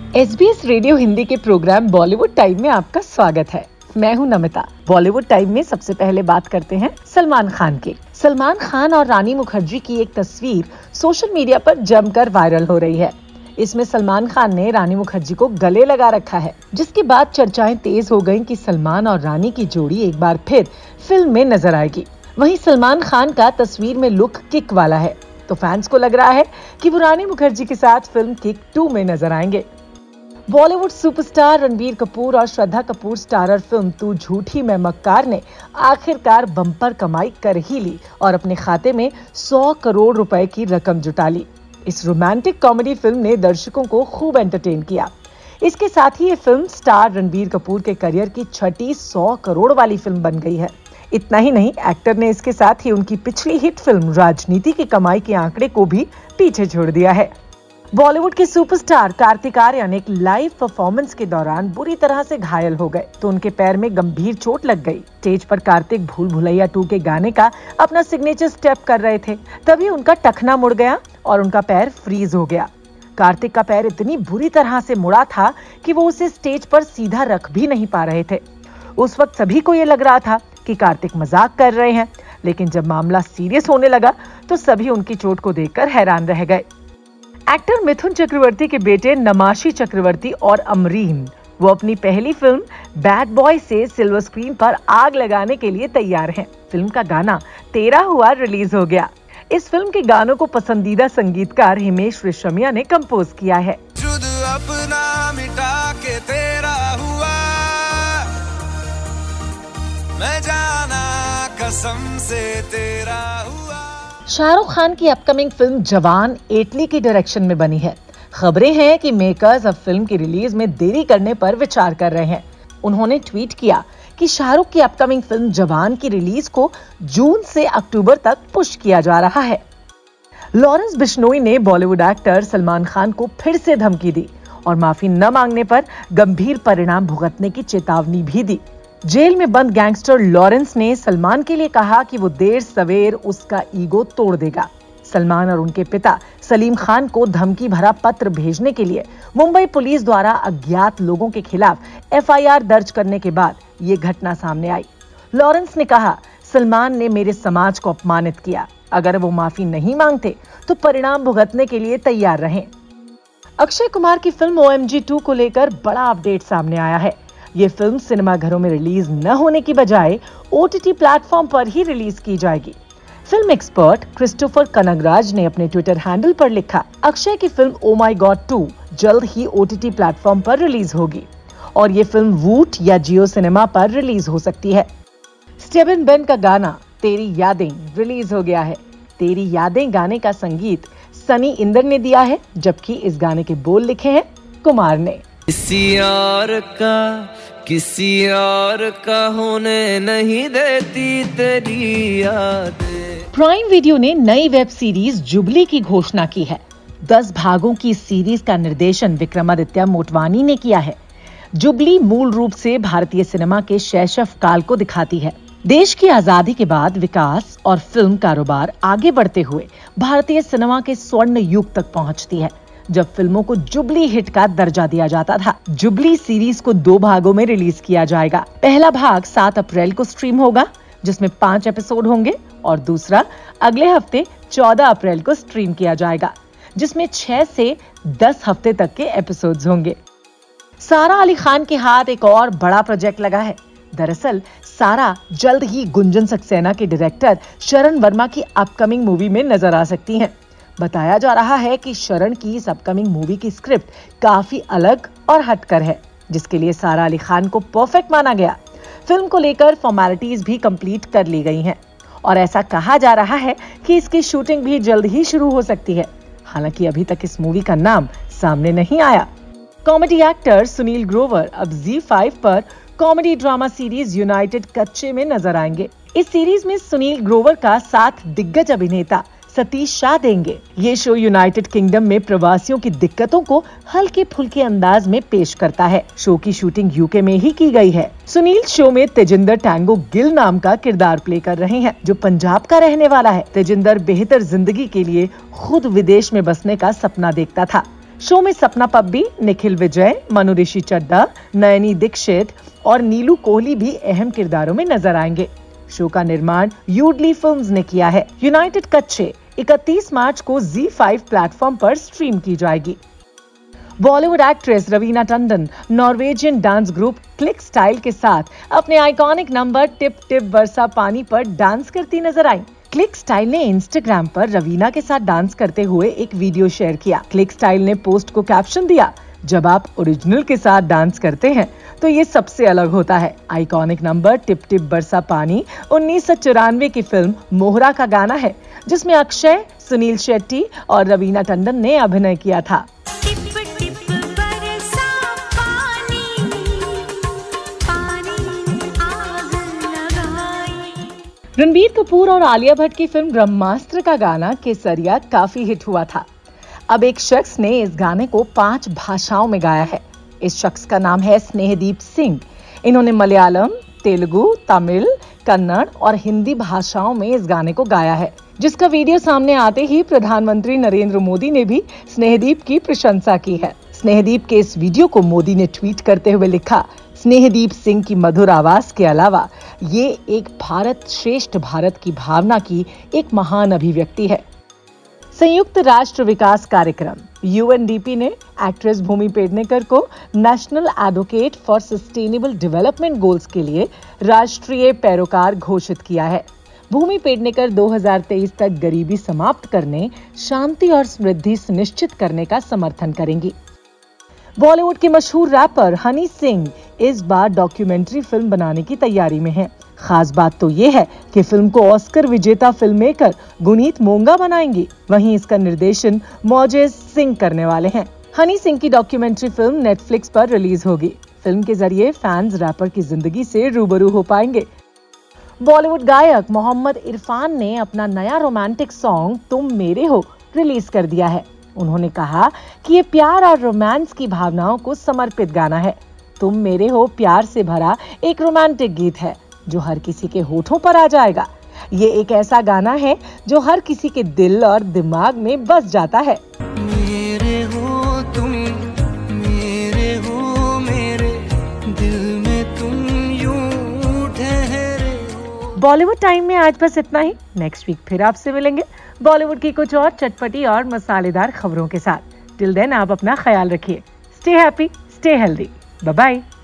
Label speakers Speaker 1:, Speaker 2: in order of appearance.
Speaker 1: SBS radio Hindi के programme Bollywood time में आपका स्वागत है। मैं हूं नमिता। बॉलीवुड टाइम में सबसे पहले बात करते हैं सलमान खान की। सलमान खान और रानी मुखर्जी की एक तस्वीर सोशल मीडिया पर जमकर वायरल हो रही है। इसमें सलमान खान ने रानी मुखर्जी को गले लगा रखा है, जिसके बाद चर्चाएं तेज हो गईं कि सलमान और रानी की जोड़ी एक बार फिर फिल्म में नजर आएगी। वहीं सलमान खान का तस्वीर में लुक किक वाला है, तो फैंस को लग रहा है कि वो रानी मुखर्जी के साथ फिल्म किक 2 में नजर आएंगे। बॉलीवुड सुपरस्टार रणबीर कपूर और श्रद्धा कपूर स्टारर फिल्म तू झूठी मैं मक्कार ने आखिरकार बम्पर कमाई कर ही ली और अपने खाते में 100 करोड़ रुपए की रकम जुटा ली। इस रोमांटिक कॉमेडी फिल्म ने दर्शकों को खूब एंटरटेन किया। इसके साथ ही ये फिल्म स्टार रणबीर कपूर के करियर की छठी 100 करोड़ वाली फिल्म बन गई है। इतना ही नहीं, एक्टर ने इसके साथ ही उनकी पिछली हिट फिल्म राजनीति की कमाई के आंकड़े को भी पीछे छोड़ दिया है। बॉलीवुड के सुपरस्टार कार्तिक आर्यन एक लाइव परफॉर्मेंस के दौरान बुरी तरह से घायल हो गए, तो उनके पैर में गंभीर चोट लग गई। स्टेज पर कार्तिक भूल भुलैया 2 के गाने का अपना सिग्नेचर स्टेप कर रहे थे, तभी उनका टखना मुड़ गया और उनका पैर फ्रीज हो गया। कार्तिक का पैर इतनी बुरी तरह से मुड़ा था कि वो उसे स्टेज पर सीधा रख भी नहीं पा रहे थे। उस वक्त सभी को ये लग रहा था कि कार्तिक मजाक कर रहे हैं, लेकिन जब मामला सीरियस होने लगा तो सभी उनकी चोट को देखकर हैरान रह गए। एक्टर मिथुन चक्रवर्ती के बेटे नमाशी चक्रवर्ती और अमरीन वो अपनी पहली फिल्म बैड बॉय से सिल्वर स्क्रीन पर आग लगाने के लिए तैयार हैं। फिल्म का गाना तेरा हुआ रिलीज हो गया। इस फिल्म के गानों को पसंदीदा संगीतकार हिमेश रेशमिया ने कंपोज किया है।
Speaker 2: जुद अपना मिटा के तेरा हुआ, मैं जाना कसम से तेरा हुआ।
Speaker 1: शाहरुख खान की अपकमिंग फिल्म जवान इटली की डायरेक्शन में बनी है। खबरें हैं कि मेकर्स अब फिल्म की रिलीज में देरी करने पर विचार कर रहे हैं। उन्होंने ट्वीट किया कि शाहरुख की अपकमिंग फिल्म जवान की रिलीज को जून से अक्टूबर तक पुश किया जा रहा है। लॉरेंस बिश्नोई ने बॉलीवुड एक्टर सलमान खान को फिर से धमकी दी और माफी न मांगने पर गंभीर परिणाम भुगतने की चेतावनी भी दी। जेल में बंद गैंगस्टर लॉरेंस ने सलमान के लिए कहा कि वो देर सवेर उसका ईगो तोड़ देगा। सलमान और उनके पिता सलीम खान को धमकी भरा पत्र भेजने के लिए मुंबई पुलिस द्वारा अज्ञात लोगों के खिलाफ एफआईआर दर्ज करने के बाद ये घटना सामने आई। लॉरेंस ने कहा, सलमान ने मेरे समाज को अपमानित किया। अगर वो माफी नहीं मांगते तो परिणाम भुगतने के लिए तैयार रहें। अक्षय कुमार की फिल्म OMG 2 को लेकर बड़ा अपडेट सामने आया है। ये फिल्म सिनेमाघरों में रिलीज न होने की बजाय OTT प्लेटफॉर्म पर ही रिलीज की जाएगी। फिल्म एक्सपर्ट क्रिस्टोफर कनगराज ने अपने ट्विटर हैंडल पर लिखा, अक्षय की फिल्म ओ माई गॉड 2 जल्द ही OTT प्लेटफॉर्म पर रिलीज होगी और ये फिल्म वूट या जियो सिनेमा पर रिलीज हो सकती है। स्टीवन बेन का गाना तेरी यादें रिलीज हो गया है। तेरी यादें गाने का संगीत सनी इंदर ने दिया है, जबकि इस गाने के बोल लिखे हैं कुमार ने।
Speaker 2: किसी और का होने नहीं देती तेरी यादें।
Speaker 1: प्राइम वीडियो ने नई वेब सीरीज जुबली की घोषणा की है। 10 भागों की सीरीज का निर्देशन विक्रमादित्य मोटवानी ने किया है। जुबली मूल रूप से भारतीय सिनेमा के शैशव काल को दिखाती है। देश की आजादी के बाद विकास और फिल्म कारोबार आगे बढ़ते हुए भारतीय सिनेमा के स्वर्ण युग तक पहुंचती है, जब फिल्मों को जुबली हिट का दर्जा दिया जाता था। जुबली सीरीज को 2 भागों में रिलीज किया जाएगा। पहला भाग 7 अप्रैल को स्ट्रीम होगा, जिसमें 5 एपिसोड होंगे, और दूसरा अगले हफ्ते 14 अप्रैल को स्ट्रीम किया जाएगा, जिसमें 6 से 10 हफ्ते तक के एपिसोड्स होंगे। सारा अली खान के हाथ एक और बड़ा प्रोजेक्ट लगा है। दरअसल सारा जल्द ही गुंजन सक्सेना के डायरेक्टर शरण वर्मा की अपकमिंग मूवी में नजर आ सकती हैं। बताया जा रहा है कि शरण की इस अपकमिंग मूवी की स्क्रिप्ट काफी अलग और हटकर है, जिसके लिए सारा अली खान को परफेक्ट माना गया। फिल्म को लेकर फॉर्मेलिटीज भी कंप्लीट कर ली गई हैं और ऐसा कहा जा रहा है कि इसकी शूटिंग भी जल्द ही शुरू हो सकती है। हालांकि अभी तक इस मूवी का नाम सामने नहीं आया। कॉमेडी एक्टर सुनील ग्रोवर अब ZEE5 पर कॉमेडी ड्रामा सीरीज यूनाइटेड कच्चे में नजर आएंगे। इस सीरीज में सुनील ग्रोवर का साथ दिग्गज अभिनेता सतीश शाह देंगे। ये शो यूनाइटेड किंगडम में प्रवासियों की दिक्कतों को हल्के फुल्के अंदाज में पेश करता है। शो की शूटिंग यूके में ही की गई है। सुनील शो में तेजिंदर टैंगो गिल नाम का किरदार प्ले कर रहे हैं, जो पंजाब का रहने वाला है। तेजिंदर बेहतर जिंदगी के लिए खुद विदेश में बसने का सपना देखता था, शो में सपना पब्बी, निखिल विजय, मनु ऋषि चड्ढा, नयनी दीक्षित और नीलू कोहली भी अहम किरदारों में नजर आएंगे। शो का निर्माण यूडली फिल्म्स ने किया है। यूनाइटेड कच्चे 31 मार्च को ZEE5 प्लेटफॉर्म पर स्ट्रीम की जाएगी। Bollywood actress Raveena Tandon Norwegian dance group क्लिक स्टाइल के साथ अपने आइकॉनिक नंबर टिप टिप बरसा पानी पर डांस करती नजर आई। क्लिक स्टाइल ने इंस्टाग्राम पर रवीना के साथ डांस करते हुए एक वीडियो शेयर किया। क्लिक स्टाइल ने पोस्ट को कैप्शन दिया, जब आप ओरिजिनल के साथ डांस करते हैं तो ये सबसे अलग होता है। आइकॉनिक नंबर टिप टिप बरसा पानी 1994 की फिल्म मोहरा का गाना है, जिसमें अक्षय, सुनील शेट्टी और रवीना टंडन ने अभिनय किया था। रणबीर कपूर और आलिया भट्ट की फिल्म ब्रह्मास्त्र का गाना केसरिया काफी हिट हुआ था। अब एक शख्स ने इस गाने को 5 भाषाओं में गाया है। इस शख्स का नाम है स्नेहदीप सिंह। इन्होंने मलयालम, तेलुगु, तमिल, कन्नड़ और हिंदी भाषाओं में इस गाने को गाया है, जिसका वीडियो सामने आते ही प्रधानमंत्री नरेंद्र मोदी ने भी स्नेहदीप की प्रशंसा की है। स्नेहदीप के इस वीडियो को मोदी ने ट्वीट करते हुए लिखा, स्नेहदीप सिंह की मधुर आवाज के अलावा ये एक भारत श्रेष्ठ भारत की भावना की एक महान अभिव्यक्ति है। संयुक्त राष्ट्र विकास कार्यक्रम UNDP ने एक्ट्रेस भूमि पेडनेकर को national advocate for sustainable development goals के लिए राष्ट्रीय पैरोकार घोषित किया है। भूमि पेडनेकर 2023 तक गरीबी समाप्त करने, शांति और समृद्धि सुनिश्चित करने का समर्थन करेंगी। बॉलीवुड के मशहूर रैपर हनी सिंह इस बार डॉक्यूमेंट्री फिल्म बनाने की तैयारी में हैं। खास बात तो ये है कि फिल्म को ऑस्कर विजेता फिल्म मेकर गुनीत मोंगा बनाएंगी। वहीं इसका निर्देशन मोजेज सिंह करने वाले हैं। हनी सिंह की डॉक्यूमेंट्री फिल्म नेटफ्लिक्स पर रिलीज होगी। फिल्म के जरिए फैंस रैपर की जिंदगी से रूबरू हो पाएंगे। बॉलीवुड गायक मोहम्मद इरफान ने अपना नया रोमांटिक सॉन्ग तुम मेरे हो रिलीज कर दिया है। उन्होंने कहा कि ये प्यार और रोमांस की भावनाओं को समर्पित गाना है। तुम मेरे हो प्यार से भरा एक रोमांटिक गीत है जो हर किसी के होठों पर आ जाएगा। ये एक ऐसा गाना है जो हर किसी के दिल और दिमाग में बस जाता है।
Speaker 2: मेरे हो तुम, मेरे हो मेरे दिल में तुम यूं ठहरे हो।
Speaker 1: बॉलीवुड टाइम में आज बस इतना ही। नेक्स्ट वीक फिर आपसे मिलेंगे बॉलीवुड की कुछ और चटपटी और मसालेदार खबरों के साथ। टिल देन आप अपना ख्याल रखिए। Stay happy, stay healthy, bye bye.